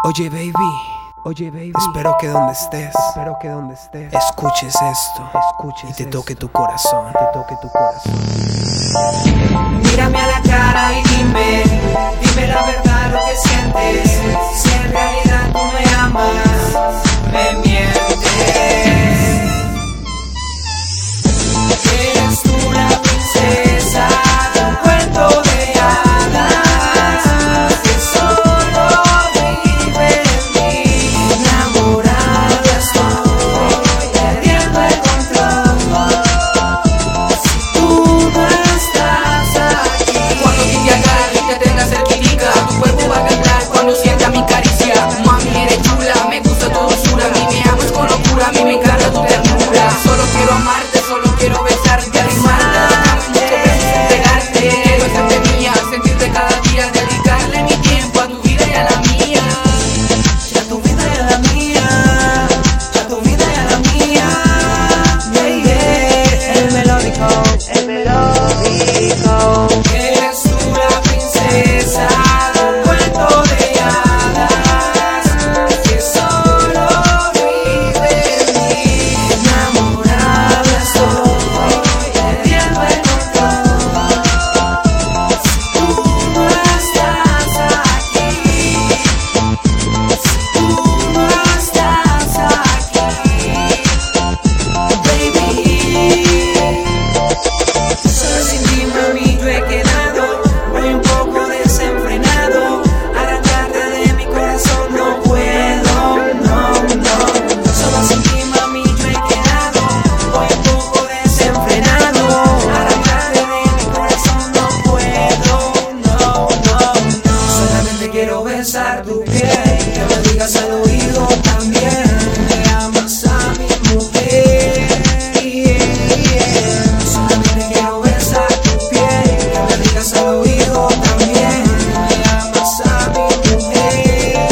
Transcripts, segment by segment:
Oye baby, espero que donde estés, escuches esto, y te toque tu corazón, Mírame a la cara y dime la verdad lo que sientes. Si en realidad tú me amas, me mientes. Eres tú la princesa de un cuento de hadas que solo vive en mí. Enamorada estoy, perdiendo el control. Si tú no estás aquí, cuando te agarre y te tenga cerquitica, tu cuerpo va a temblar cuando sienta mi caricia. Mami, eres chula, me gusta tu dulzura. A mí me amas con locura, a mí me encanta tu ternura. Solo quiero amarte, solo quiero besarte, animarte, dame muchos besos, entregarte. Quiero hacerte mía, sentirte cada día, dedicarle mi tiempo a tu vida y a la mía. Y a tu vida y a la mía, y a tu vida y a la mía. Yeah, yeah. El melódico. Eres tú la princesa de un cuento de hadas que solo vive en mí. Enamorada estoy, perdiendo el control. Si tú no estás aquí, si tú no estás aquí, baby. Solo sin ti, mami, yo he quedado. Voy un poco desenfrenado. Arrancarte de mi corazón no puedo, no. Solo sin ti, mami, yo he quedado. Voy un poco desenfrenado. Arrancarte de mi corazón no puedo, no. Solamente quiero besar tu piel, que me digas al oído también que amas a mi mujer. Solamente quiero besar tu piel, que me digas al oído también que amas a mi mujer.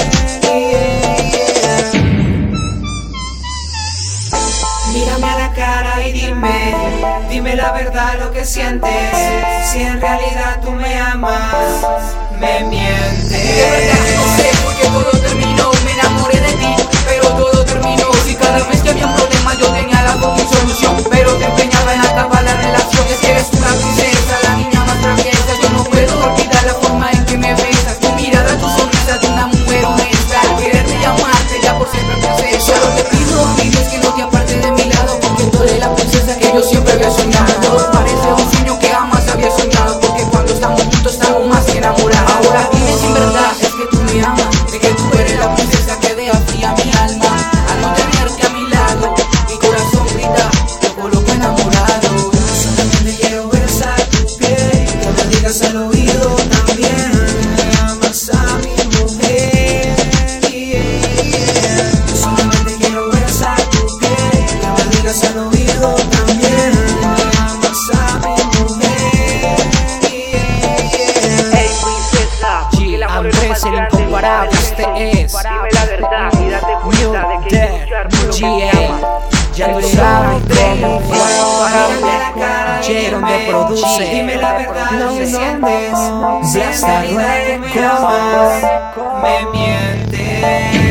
Mírame a la cara y dime la verdad lo que sientes. Si en realidad tú me amas, me mientes. De verdad no sé por qué todo terminó. Me enamoré de ti, pero todo terminó. Si cada vez que había un problema yo tenía la fucking solución, pero te empeñaba en acabar la relación. Es que eres una princesa, la niña más traviesa. Yo no puedo olvidar la forma en que me besas, tu mirada, tu sonrisa de una mujer honesta. Al quererte y amarte ya por siempre, princesa. Solo te pido a mi Dios que no te aparte de mi lado, porque tú eres la princesa que yo siempre había soñado. Parece un sueño que jamás había soñado, porque cuando estamos juntos estamos más que enamorados. Ahora dime si en verdad es que tú me amas, de que tú eres la princesa que deja fría mi alma. Al no tenerte a mi lado, mi corazón grita, te coloco enamorado. Solamente quiero besar tu piel, que me digas al oído también que amas a mi mujer. Solamente quiero besar tu piel, que me digas al oído también que amas a mi mujer. Ey, princesa, porque el amor es lo más Andrés, el grande y incomparable, más este grande. es Dime la verdad y date cuenta de que hay mucho hermano que te ama. ya lo Pero sabes cómo Mírame a fue. la cara y Jerome me produce. dime la verdad lo que sientes. Si en Hasta realidad tú me amas, me mientes.